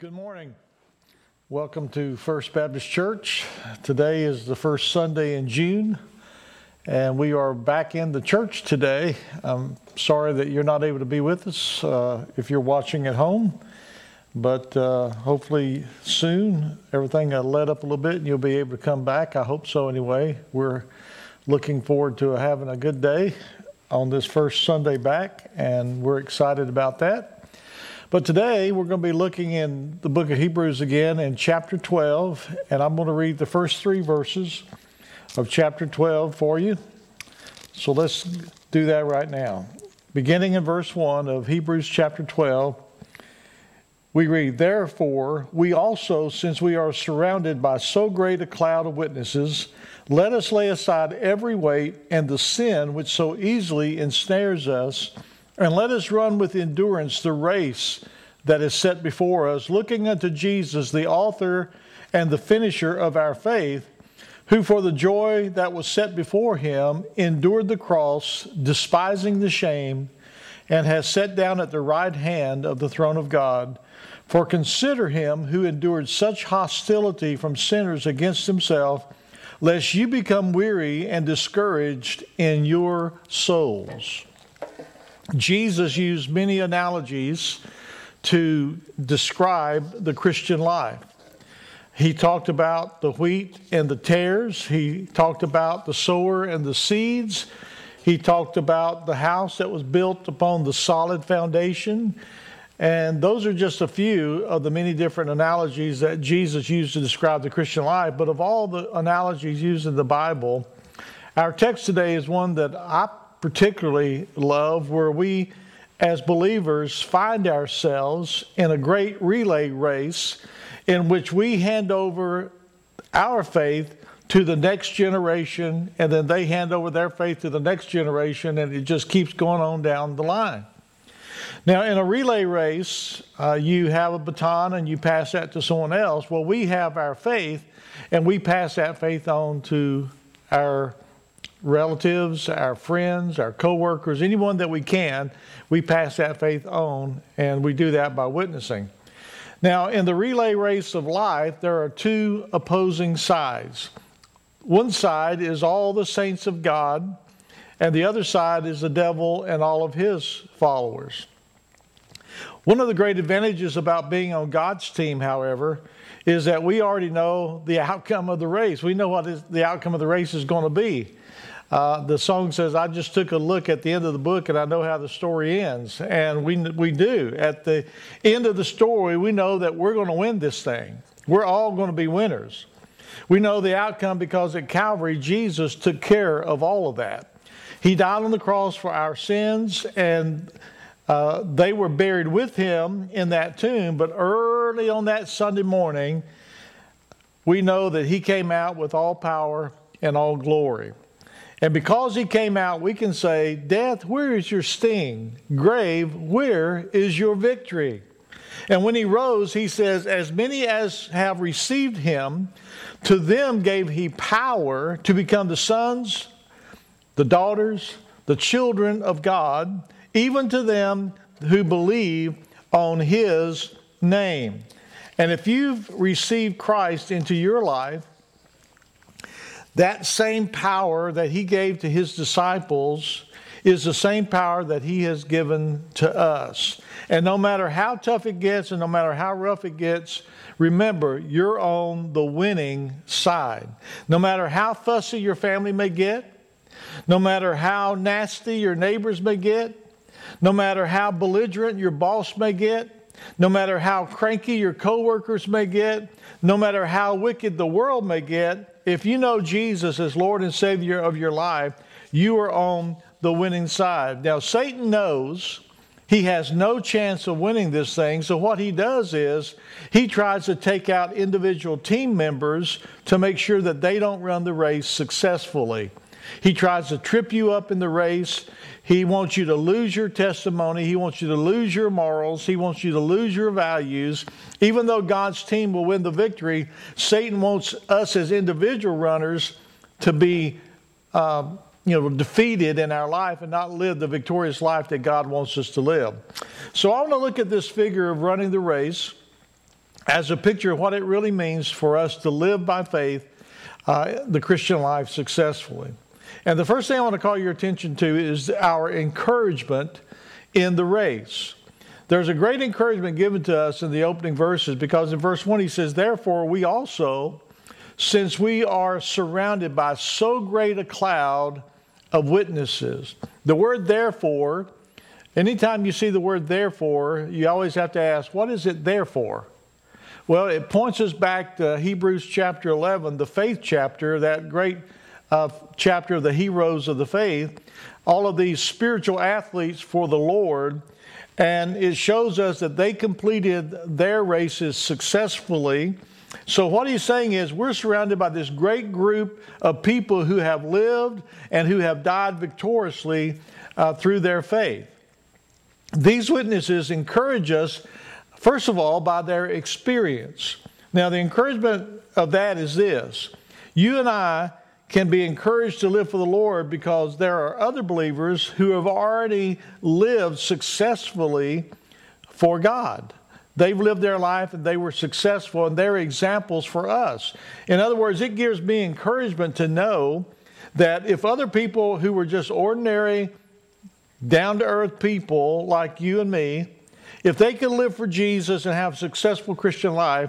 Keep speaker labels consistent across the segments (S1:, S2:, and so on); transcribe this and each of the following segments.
S1: Good morning. Welcome to First Baptist Church. Today is the first Sunday in June, and we are back in the church today. I'm sorry that you're not able to be with us if you're watching at home, but hopefully soon everything will let up a little bit and you'll be able to come back. I hope so anyway. We're looking forward to having a good day on this first Sunday back, and we're excited about that. But today we're going to be looking in the book of Hebrews again in chapter 12, and I'm going to read the first three verses of chapter 12 for you. So let's do that right now. Beginning in verse 1 of Hebrews chapter 12, we read, "Therefore, we also, since we are surrounded by so great a cloud of witnesses, let us lay aside every weight and the sin which so easily ensnares us, and let us run with endurance the race that is set before us, looking unto Jesus, the author and the finisher of our faith, who for the joy that was set before him endured the cross, despising the shame, and has sat down at the right hand of the throne of God. For consider him who endured such hostility from sinners against himself, lest you become weary and discouraged in your souls." Jesus used many analogies to describe the Christian life. He talked about the wheat and the tares. He talked about the sower and the seeds. He talked about the house that was built upon the solid foundation. And those are just a few of the many different analogies that Jesus used to describe the Christian life. But of all the analogies used in the Bible, our text today is one that I particularly love, where we as believers find ourselves in a great relay race in which we hand over our faith to the next generation, and then they hand over their faith to the next generation, and it just keeps going on down the line. Now, in a relay race, you have a baton and you pass that to someone else. Well, we have our faith, and we pass that faith on to our relatives, our friends, our co-workers, anyone that we can, we pass that faith on, and we do that by witnessing. Now, in the relay race of life, there are two opposing sides. One side is all the saints of God, and the other side is the devil and all of his followers. One of the great advantages about being on God's team, however, is that we already know the outcome of the race. We know what the outcome of the race is going to be. The song says, "I just took a look at the end of the book and I know how the story ends." And we do. At the end of the story, we know that we're going to win this thing. We're all going to be winners. We know the outcome because at Calvary, Jesus took care of all of that. He died on the cross for our sins, and they were buried with him in that tomb. But early on that Sunday morning, we know that he came out with all power and all glory. And because he came out, we can say, "Death, where is your sting? Grave, where is your victory?" And when he rose, he says, "As many as have received him, to them gave he power to become the sons, the daughters, the children of God, even to them who believe on his name." And if you've received Christ into your life, that same power that he gave to his disciples is the same power that he has given to us. And no matter how tough it gets and no matter how rough it gets, remember, you're on the winning side. No matter how fussy your family may get, no matter how nasty your neighbors may get, no matter how belligerent your boss may get, no matter how cranky your coworkers may get, no matter how wicked the world may get, if you know Jesus as Lord and Savior of your life, you are on the winning side. Now, Satan knows he has no chance of winning this thing, so what he does is he tries to take out individual team members to make sure that they don't run the race successfully. He tries to trip you up in the race. He wants you to lose your testimony. He wants you to lose your morals. He wants you to lose your values. Even though God's team will win the victory, Satan wants us as individual runners to be defeated in our life and not live the victorious life that God wants us to live. So I want to look at this figure of running the race. as a picture of what it really means for us to live by faith the Christian life successfully. And the first thing I want to call your attention to is our encouragement in the race. There's a great encouragement given to us in the opening verses, because in verse 1 he says, "Therefore we also, since we are surrounded by so great a cloud of witnesses." The word therefore, anytime you see the word therefore, you always have to ask, what is it there for? Well, it points us back to Hebrews chapter 11, the faith chapter, that great chapter of the heroes of the faith, all of these spiritual athletes for the Lord. And it shows us that they completed their races successfully. So what he's saying is we're surrounded by this great group of people who have lived and who have died victoriously through their faith. These witnesses encourage us, first of all, by their experience. Now, the encouragement of that is this. You and I can be encouraged to live for the Lord because there are other believers who have already lived successfully for God. They've lived their life and they were successful, and they're examples for us. In other words, it gives me encouragement to know that if other people who were just ordinary, down-to-earth people like you and me, if they can live for Jesus and have a successful Christian life,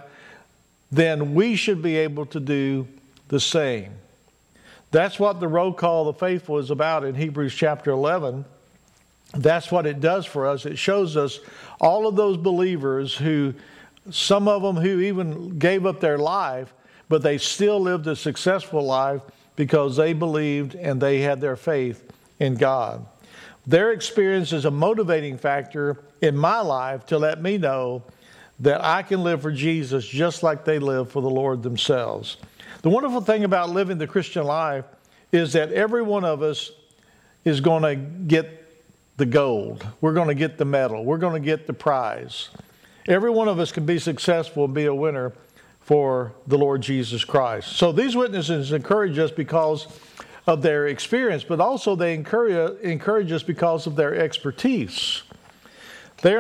S1: then we should be able to do the same. That's what the roll call of the faithful is about in Hebrews chapter 11. That's what it does for us. It shows us all of those believers who, some of them who even gave up their life, but they still lived a successful life because they believed and they had their faith in God. Their experience is a motivating factor in my life to let me know that I can live for Jesus just like they live for the Lord themselves. The wonderful thing about living the Christian life is that every one of us is going to get the gold. We're going to get the medal. We're going to get the prize. Every one of us can be successful and be a winner for the Lord Jesus Christ. So these witnesses encourage us because of their experience, but also they encourage us because of their expertise. They are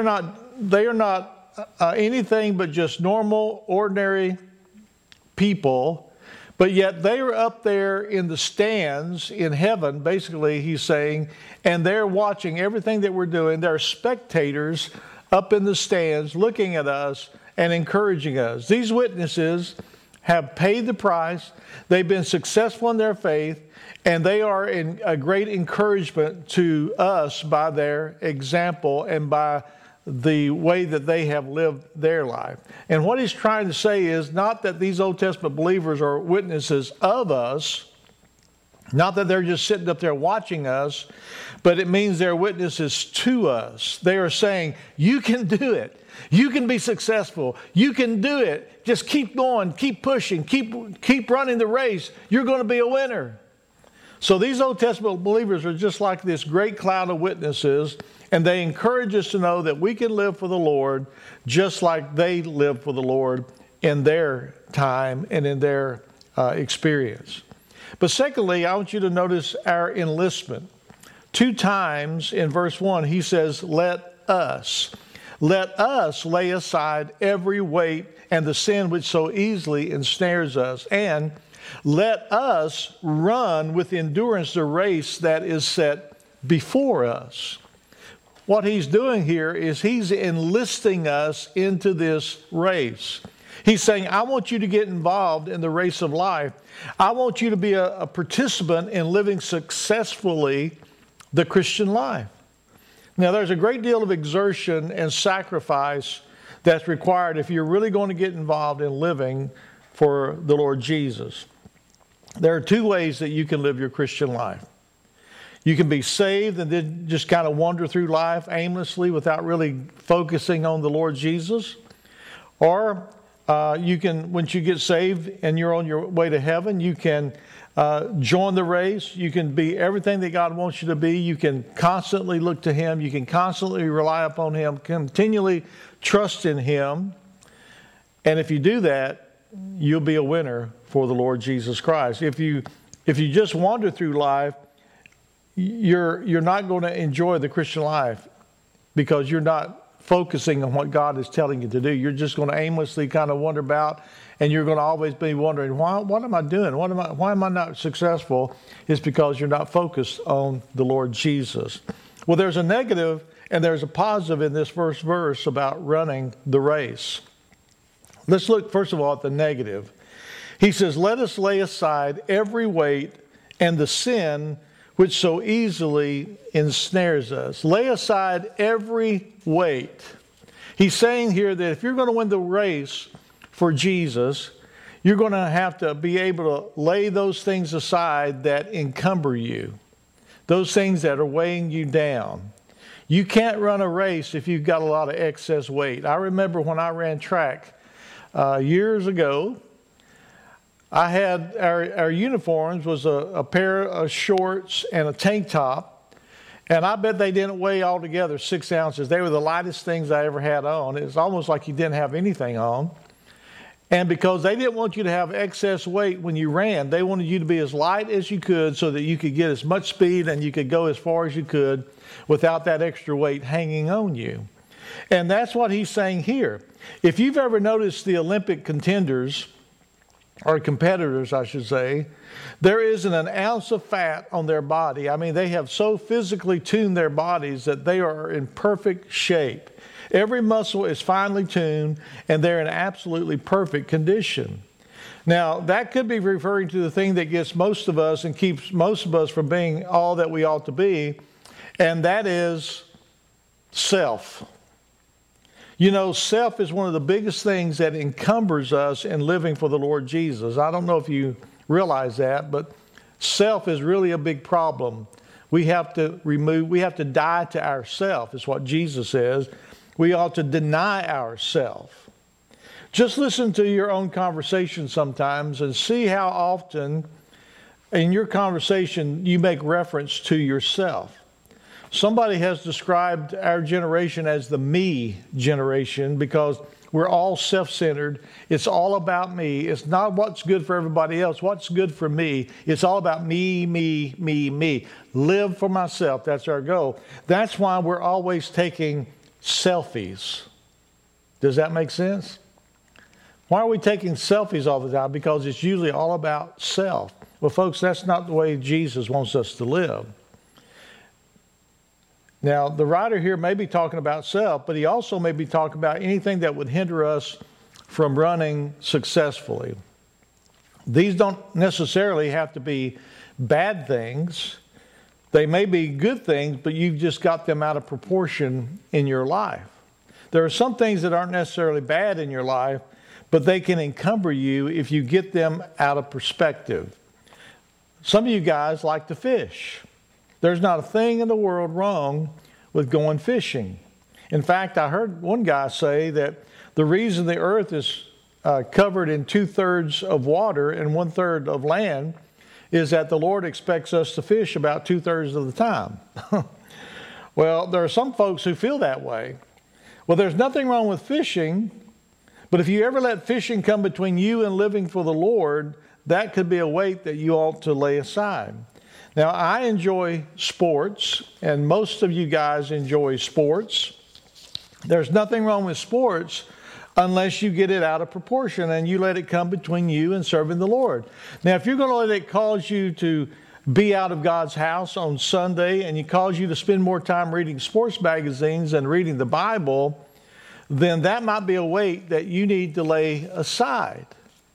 S1: not anything but just normal, ordinary people, but yet they are up there in the stands in heaven, basically, he's saying, and they're watching everything that we're doing. They're spectators up in the stands looking at us and encouraging us. These witnesses have paid the price. They've been successful in their faith, and they are in a great encouragement to us by their example and by the way that they have lived their life. And what he's trying to say is not that these Old Testament believers are witnesses of us, not that they're just sitting up there watching us, but it means they're witnesses to us. They are saying, you can do it. You can be successful. You can do it. Just keep going, keep pushing, keep running the race. You're going to be a winner. So these Old Testament believers are just like this great cloud of witnesses, and they encourage us to know that we can live for the Lord just like they lived for the Lord in their time and in their experience. But secondly, I want you to notice our enlistment. 2 times in verse 1, he says, let us lay aside every weight and the sin which so easily ensnares us, and let us run with endurance the race that is set before us. What he's doing here is he's enlisting us into this race. He's saying, I want you to get involved in the race of life. I want you to be a participant in living successfully the Christian life. Now, there's a great deal of exertion and sacrifice that's required if you're really going to get involved in living for the Lord Jesus. There are 2 ways that you can live your Christian life. You can be saved and then just kind of wander through life aimlessly without really focusing on the Lord Jesus. Or you can, once you get saved and you're on your way to heaven, you can join the race. You can be everything that God wants you to be. You can constantly look to Him. You can constantly rely upon Him, continually trust in Him. And if you do that, you'll be a winner for the Lord Jesus Christ. If you just wander through life, you're not going to enjoy the Christian life because you're not focusing on what God is telling you to do. You're just going to aimlessly kind of wander about, and you're going to always be wondering, what am I doing? Why am I not successful? It's because you're not focused on the Lord Jesus. Well, there's a negative and there's a positive in this first verse about running the race. Let's look first of all at the negative. He says, let us lay aside every weight and the sin which so easily ensnares us. Lay aside every weight. He's saying here that if you're going to win the race for Jesus, you're going to have to be able to lay those things aside that encumber you, those things that are weighing you down. You can't run a race if you've got a lot of excess weight. I remember when I ran track years ago, I had our uniforms was a pair of shorts and a tank top, and I bet they didn't weigh altogether 6 ounces. They were the lightest things I ever had on. It was almost like you didn't have anything on. And because they didn't want you to have excess weight when you ran, they wanted you to be as light as you could so that you could get as much speed and you could go as far as you could without that extra weight hanging on you. And that's what he's saying here. If you've ever noticed the Olympic contenders, or competitors, I should say, there isn't an ounce of fat on their body. I mean, they have so physically tuned their bodies that they are in perfect shape. Every muscle is finely tuned, and they're in absolutely perfect condition. Now, that could be referring to the thing that gets most of us and keeps most of us from being all that we ought to be, and that is self. You know, self is one of the biggest things that encumbers us in living for the Lord Jesus. I don't know if you realize that, but self is really a big problem. We have to die to ourself, is what Jesus says. We ought to deny ourselves. Just listen to your own conversation sometimes and see how often in your conversation you make reference to yourself. Somebody has described our generation as the me generation because we're all self-centered. It's all about me. It's not what's good for everybody else. What's good for me? It's all about me, me, me, me. Live for myself. That's our goal. That's why we're always taking selfies. Does that make sense? Why are we taking selfies all the time? Because it's usually all about self. Well, folks, that's not the way Jesus wants us to live. Now, the writer here may be talking about self, but he also may be talking about anything that would hinder us from running successfully. These don't necessarily have to be bad things. They may be good things, but you've just got them out of proportion in your life. There are some things that aren't necessarily bad in your life, but they can encumber you if you get them out of perspective. Some of you guys like to fish. There's not a thing in the world wrong with going fishing. In fact, I heard one guy say that the reason the earth is covered in 2/3 of water and 1/3 of land is that the Lord expects us to fish about 2/3 of the time. Well, there are some folks who feel that way. Well, there's nothing wrong with fishing, but if you ever let fishing come between you and living for the Lord, that could be a weight that you ought to lay aside. Now, I enjoy sports, and most of you guys enjoy sports. There's nothing wrong with sports unless you get it out of proportion and you let it come between you and serving the Lord. Now, if you're going to let it cause you to be out of God's house on Sunday and it cause you to spend more time reading sports magazines than reading the Bible, then that might be a weight that you need to lay aside.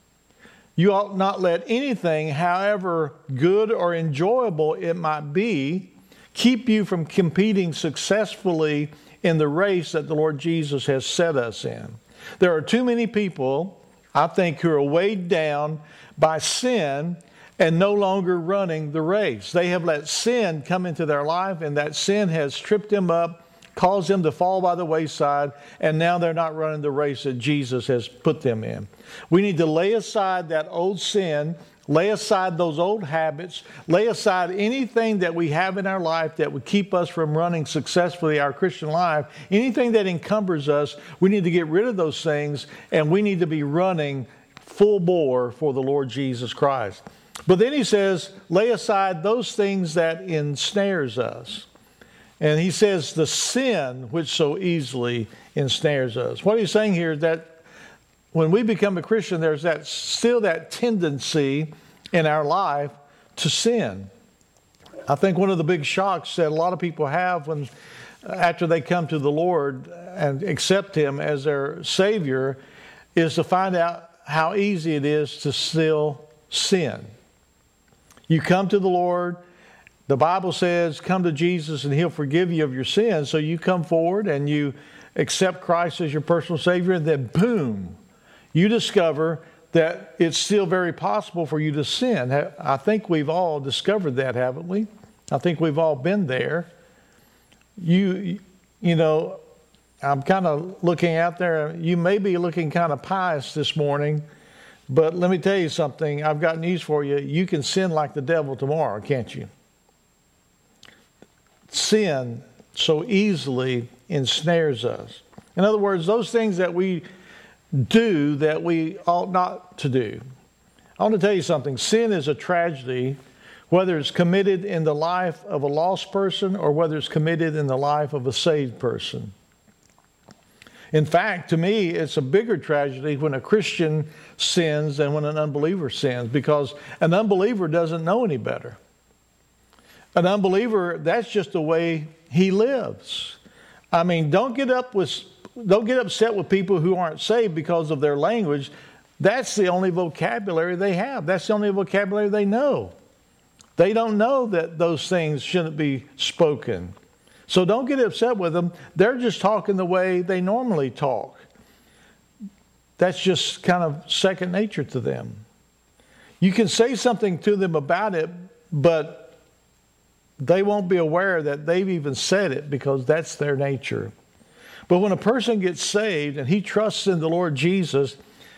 S1: You ought not let anything, however good or enjoyable it might be, keep you from competing successfully in the race that the Lord Jesus has set us in. There are too many people, I think, who are weighed down by sin and no longer running the race. They have let sin come into their life, and that sin has tripped them up, caused them to fall by the wayside, and now they're not running the race that Jesus has put them in. We need to lay aside that old sin, lay aside those old habits, lay aside anything that we have in our life that would keep us from running successfully our Christian life. Anything that encumbers us, we need to get rid of those things, and we need to be running full bore for the Lord Jesus Christ. But then he says, lay aside those things that ensnares us. And he says the sin which so easily ensnares us. What he's saying here is that when we become a Christian, there's still that tendency in our life to sin. I think one of the big shocks that a lot of people have after they come to the Lord and accept Him as their Savior is to find out how easy it is to still sin. You come to the Lord. The Bible says, come to Jesus and He'll forgive you of your sins. So you come forward and you accept Christ as your personal Savior, and then boom, you discover that it's still very possible for you to sin. I think we've all discovered that, haven't we? I think we've all been there. You know, I'm kind of looking out there. You may be looking kind of pious this morning, but let me tell you something. I've got news for you. You can sin like the devil tomorrow, can't you? Sin so easily ensnares us. In other words, those things that we do that we ought not to do. I want to tell you something. Sin is a tragedy, whether it's committed in the life of a lost person or whether it's committed in the life of a saved person. In fact, to me, it's a bigger tragedy when a Christian sins than when an unbeliever sins, because an unbeliever doesn't know any better. An unbeliever, that's just the way he lives. I mean, don't get upset with people who aren't saved because of their language. That's the only vocabulary they have. That's the only vocabulary they know. They don't know that those things shouldn't be spoken. So don't get upset with them. They're just talking the way they normally talk. That's just kind of second nature to them. You can say something to them about it, but they won't be aware that they've even said it because that's their nature. But when a person gets saved and he trusts in the Lord Jesus,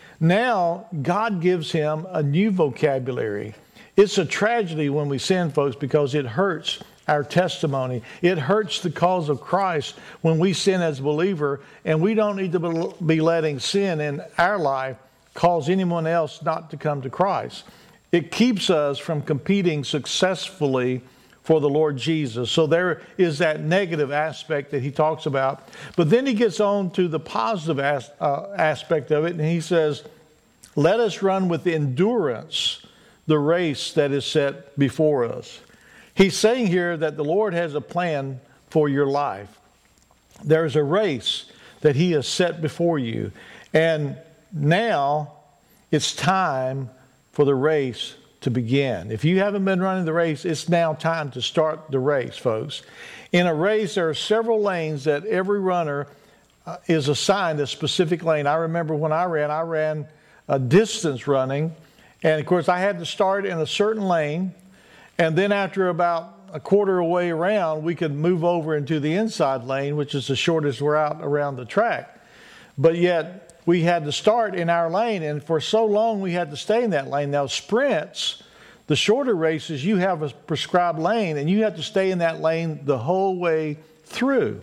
S1: now God gives him a new vocabulary. It's a tragedy when we sin, folks, because it hurts our testimony. It hurts the cause of Christ when we sin as a believer, and we don't need to be letting sin in our life cause anyone else not to come to Christ. It keeps us from competing successfully for the Lord Jesus. So there is that negative aspect that he talks about. But then he gets on to the positive aspect of it, and he says, let us run with endurance the race that is set before us. He's saying here that the Lord has a plan for your life. There's a race that He has set before you. And now it's time for the race to begin. If you haven't been running the race, it's now time to start the race, folks. In a race, there are several lanes that every runner is assigned a specific lane. I remember when I ran a distance running. And of course, I had to start in a certain lane. And then after about a quarter of a way around, we could move over into the inside lane, which is the shortest route around the track. But yet, we had to start in our lane. And for so long, we had to stay in that lane. Now, sprints, the shorter races, you have a prescribed lane, and you have to stay in that lane the whole way through.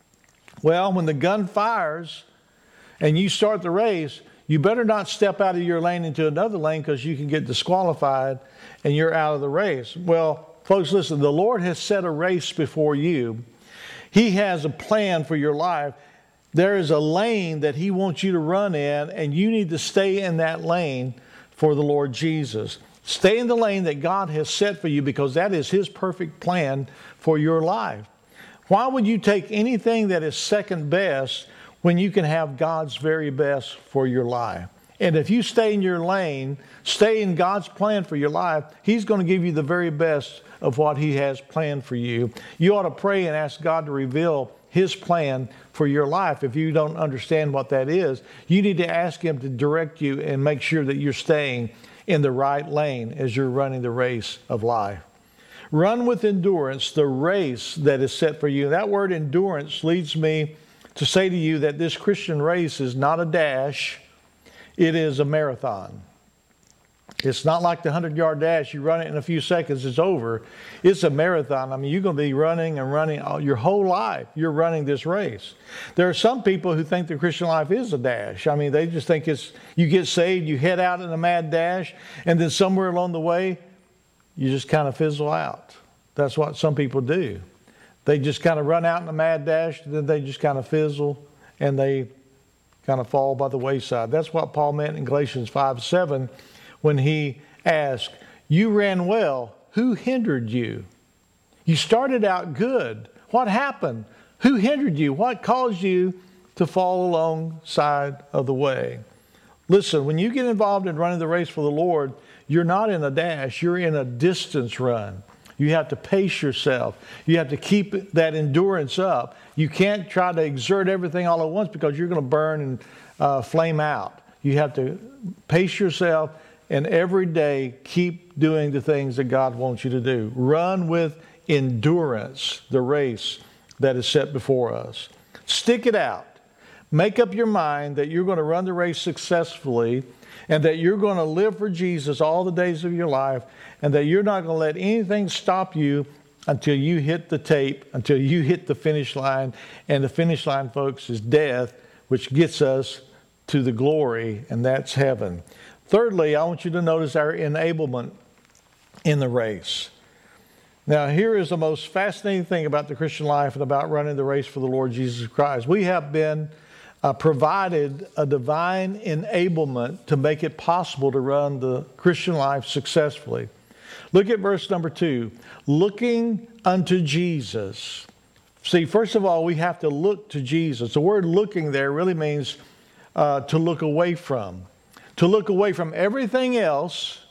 S1: Well, when the gun fires and you start the race, you better not step out of your lane into another lane because you can get disqualified and you're out of the race. Well, folks, listen, the Lord has set a race before you. He has a plan for your life. There is a lane that He wants you to run in, and you need to stay in that lane for the Lord Jesus. Stay in the lane that God has set for you because that is His perfect plan for your life. Why would you take anything that is second best when you can have God's very best for your life? And if you stay in your lane, stay in God's plan for your life, He's going to give you the very best of what He has planned for you. You ought to pray and ask God to reveal His plan for your life. If you don't understand what that is, you need to ask Him to direct you and make sure that you're staying in the right lane as you're running the race of life. Run with endurance the race that is set for you. That word endurance leads me to say to you that this Christian race is not a dash, it is a marathon. It's not like the 100-yard dash. You run it in a few seconds, it's over. It's a marathon. I mean, you're going to be running and running your whole life. You're running this race. There are some people who think the Christian life is a dash. I mean, they just think it's, you get saved, you head out in a mad dash, and then somewhere along the way, you just kind of fizzle out. That's what some people do. They just kind of run out in a mad dash, and then they just kind of fizzle, and they kind of fall by the wayside. That's what Paul meant in Galatians 5:7 when he asked, you ran well. Who hindered you? You started out good. What happened? Who hindered you? What caused you to fall alongside of the way? Listen, when you get involved in running the race for the Lord, you're not in a dash. You're in a distance run. You have to pace yourself. You have to keep that endurance up. You can't try to exert everything all at once because you're going to burn and flame out. You have to pace yourself and every day keep doing the things that God wants you to do. Run with endurance the race that is set before us. Stick it out. Make up your mind that you're going to run the race successfully and that you're going to live for Jesus all the days of your life and that you're not going to let anything stop you until you hit the tape, until you hit the finish line. And the finish line, folks, is death, which gets us to the glory, and that's heaven. Thirdly, I want you to notice our enablement in the race. Now, here is the most fascinating thing about the Christian life and about running the race for the Lord Jesus Christ. We have been provided a divine enablement to make it possible to run the Christian life successfully. Look at verse number 2. Looking unto Jesus. See, first of all, we have to look to Jesus. The word looking there really means to look away from. To look away from everything else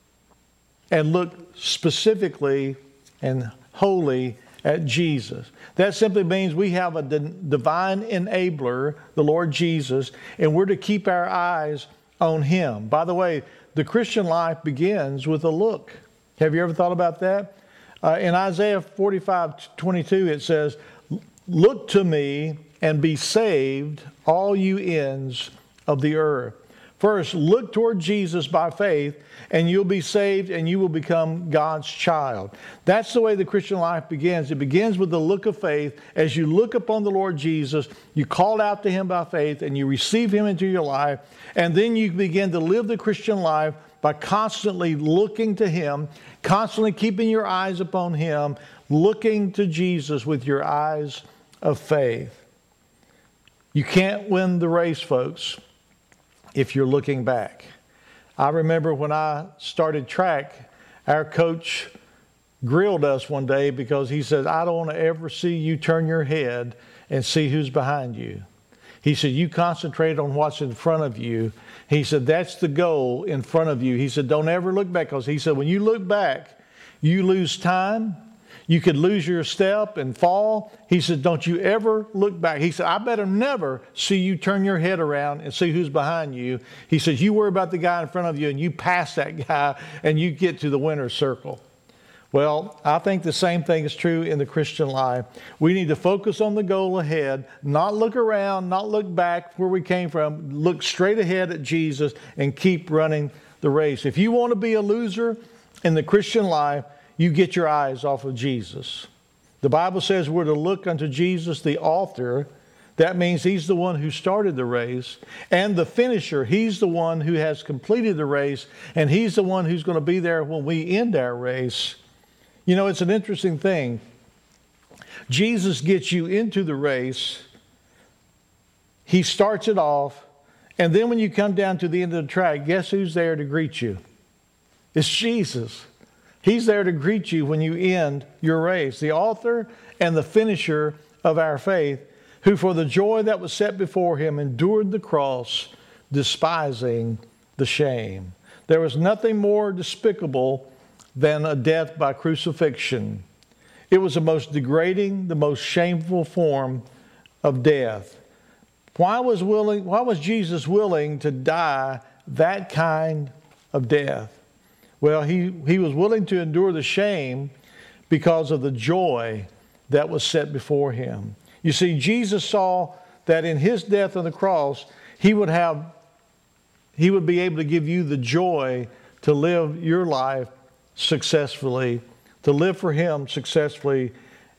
S1: and look specifically and wholly at Jesus. That simply means we have a divine enabler, the Lord Jesus, and we're to keep our eyes on Him. By the way, the Christian life begins with a look. Have you ever thought about that? In Isaiah 45:22, it says, look to me and be saved, all you ends of the earth. First, look toward Jesus by faith, and you'll be saved, and you will become God's child. That's the way the Christian life begins. It begins with the look of faith. As you look upon the Lord Jesus, you call out to Him by faith, and you receive Him into your life, and then you begin to live the Christian life by constantly looking to Him, constantly keeping your eyes upon Him, looking to Jesus with your eyes of faith. You can't win the race, folks, if you're looking back. I remember when I started track, our coach grilled us one day because he said, I don't want to ever see you turn your head and see who's behind you. He said, you concentrate on what's in front of you. He said, that's the goal in front of you. He said, don't ever look back, because he said, when you look back, you lose time. You could lose your step and fall. He said, don't you ever look back. He said, I better never see you turn your head around and see who's behind you. He says, you worry about the guy in front of you and you pass that guy and you get to the winner's circle. Well, I think the same thing is true in the Christian life. We need to focus on the goal ahead, not look around, not look back where we came from. Look straight ahead at Jesus and keep running the race. If you want to be a loser in the Christian life, you get your eyes off of Jesus. The Bible says we're to look unto Jesus, the author. That means He's the one who started the race, and the finisher. He's the one who has completed the race, and He's the one who's going to be there when we end our race. You know, it's an interesting thing. Jesus gets you into the race. He starts it off, and then when you come down to the end of the track, guess who's there to greet you? It's Jesus. He's there to greet you when you end your race, the author and the finisher of our faith, who for the joy that was set before Him endured the cross, despising the shame. There was nothing more despicable than a death by crucifixion. It was the most degrading, the most shameful form of death. Why was Jesus willing to die that kind of death? Well, he was willing to endure the shame because of the joy that was set before Him. You see, Jesus saw that in His death on the cross, He would be able to give you the joy to live your life successfully, to live for Him successfully,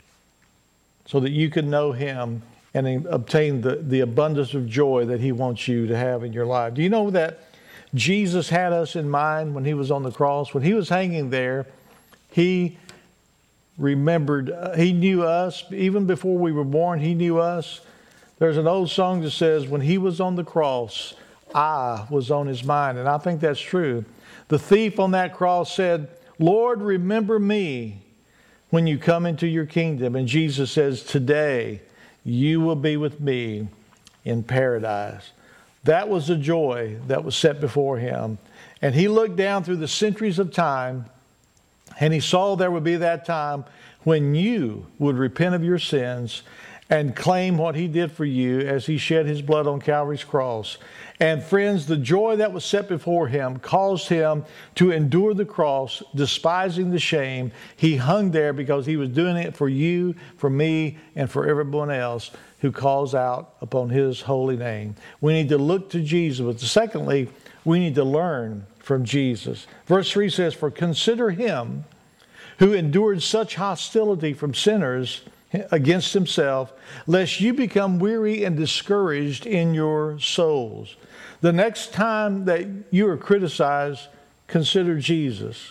S1: so that you can know Him and obtain the abundance of joy that He wants you to have in your life. Do you know that Jesus had us in mind when He was on the cross? When He was hanging there, He remembered. He knew us. Even before we were born, he knew us. There's an old song that says, when he was on the cross, I was on his mind. And I think that's true. The thief on that cross said, Lord, remember me when you come into your kingdom. And Jesus says, today you will be with me in paradise. That was the joy that was set before him. And he looked down through the centuries of time, and he saw there would be that time when you would repent of your sins and claim what he did for you as he shed his blood on Calvary's cross. And friends, the joy that was set before him caused him to endure the cross, despising the shame. He hung there because he was doing it for you, for me, and for everyone else who calls out upon his holy name. We need to look to Jesus. But secondly, we need to learn from Jesus. Verse 3 says, for consider him who endured such hostility from sinners against himself, lest you become weary and discouraged in your souls. The next time that you are criticized, consider Jesus.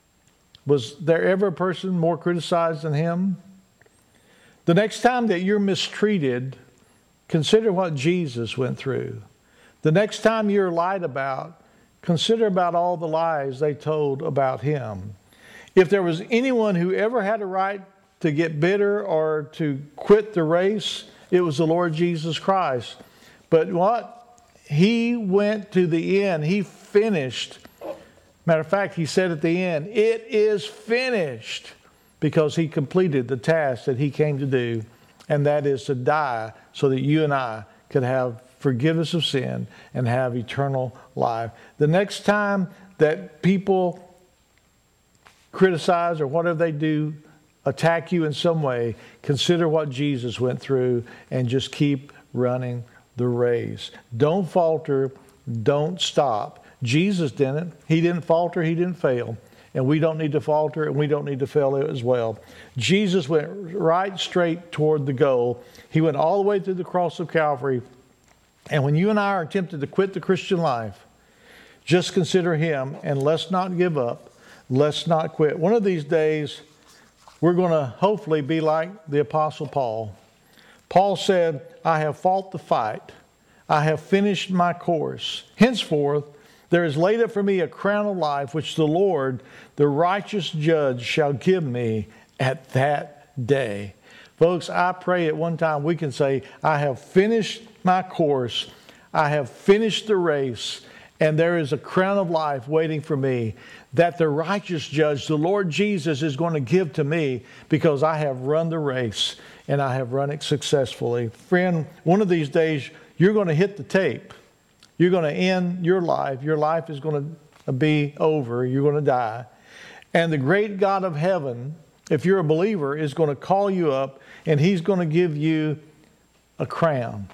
S1: Was there ever a person more criticized than him? The next time that you're mistreated, consider what Jesus went through. The next time you're lied about, consider about all the lies they told about him. If there was anyone who ever had a right to get bitter or to quit the race, it was the Lord Jesus Christ. But what? He went to the end. He finished. Matter of fact, he said at the end, it is finished, because he completed the task that he came to do, and that is to die so that you and I could have forgiveness of sin and have eternal life. The next time that people criticize or whatever they do, attack you in some way, consider what Jesus went through and just keep running the race. Don't falter. Don't stop. Jesus didn't. He didn't falter. He didn't fail. And we don't need to falter, and we don't need to fail as well. Jesus went right straight toward the goal. He went all the way to the cross of Calvary. And when you and I are tempted to quit the Christian life, just consider him, and let's not give up. Let's not quit. One of these days, we're going to hopefully be like the Apostle Paul. Paul said, I have fought the fight. I have finished my course. Henceforth, there is laid up for me a crown of life, which the Lord, the righteous judge, shall give me at that day. Folks, I pray at one time we can say, I have finished my course. I have finished the race. And there is a crown of life waiting for me that the righteous judge, the Lord Jesus, is going to give to me because I have run the race and I have run it successfully. Friend, one of these days, you're going to hit the tape. You're going to end your life. Your life is going to be over. You're going to die. And the great God of heaven, if you're a believer, is going to call you up, and he's going to give you a crown,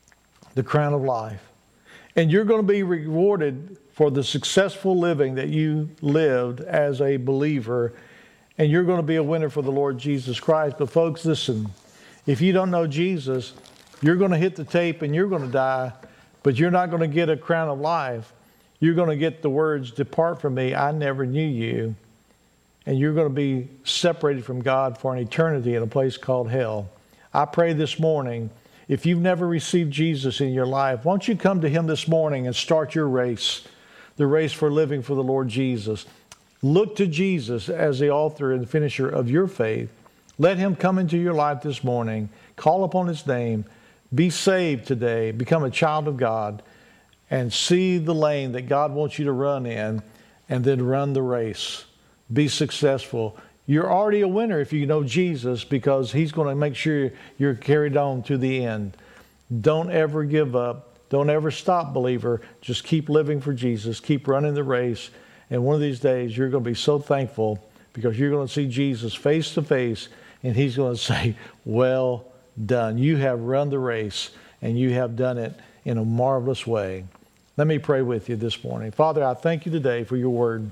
S1: the crown of life. And you're going to be rewarded for the successful living that you lived as a believer. And you're going to be a winner for the Lord Jesus Christ. But folks, listen, if you don't know Jesus, you're going to hit the tape and you're going to die. But you're not going to get a crown of life. You're going to get the words, depart from me, I never knew you. And you're going to be separated from God for an eternity in a place called hell. I pray this morning, if you've never received Jesus in your life, why don't you come to him this morning and start your race, the race for living for the Lord Jesus. Look to Jesus as the author and finisher of your faith. Let him come into your life this morning. Call upon his name. Be saved today. Become a child of God and see the lane that God wants you to run in, and then run the race. Be successful. You're already a winner if you know Jesus, because he's going to make sure you're carried on to the end. Don't ever give up. Don't ever stop, believer. Just keep living for Jesus. Keep running the race. And one of these days, you're going to be so thankful because you're going to see Jesus face to face, and he's going to say, well done. You have run the race, and you have done it in a marvelous way. Let me pray with you this morning. Father, I thank you today for your word.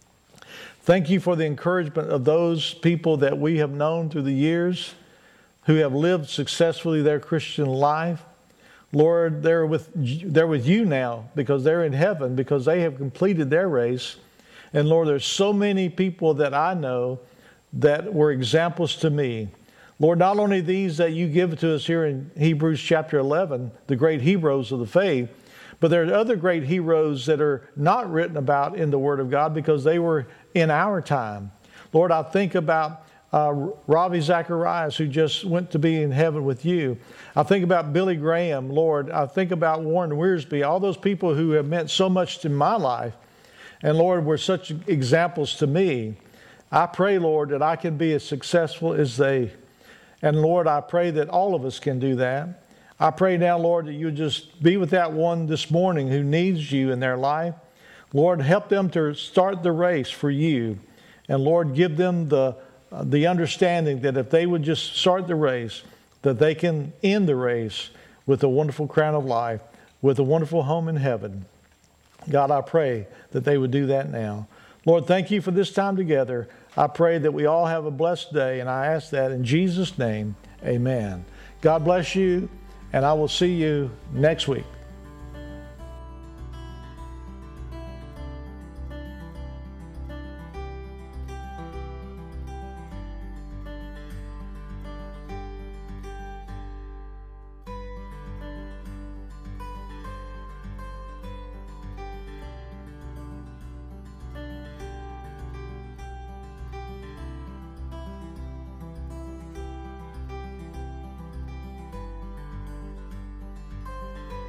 S1: Thank you for the encouragement of those people that we have known through the years who have lived successfully their Christian life. Lord, they're with you now because they're in heaven, because they have completed their race. And Lord, there's so many people that I know that were examples to me. Lord, not only these that you give to us here in Hebrews chapter 11, the great heroes of the faith, but there are other great heroes that are not written about in the Word of God because they were in our time. Lord, I think about Ravi Zacharias, who just went to be in heaven with you. I think about Billy Graham, Lord. I think about Warren Wiersbe, all those people who have meant so much to my life. And Lord, were such examples to me. I pray, Lord, that I can be as successful as they. And Lord, I pray that all of us can do that. I pray now, Lord, that you just be with that one this morning who needs you in their life. Lord, help them to start the race for you. And Lord, give them the understanding that if they would just start the race, that they can end the race with a wonderful crown of life, with a wonderful home in heaven. God, I pray that they would do that now. Lord, thank you for this time together. I pray that we all have a blessed day, and I ask that in Jesus' name, amen. God bless you, and I will see you next week.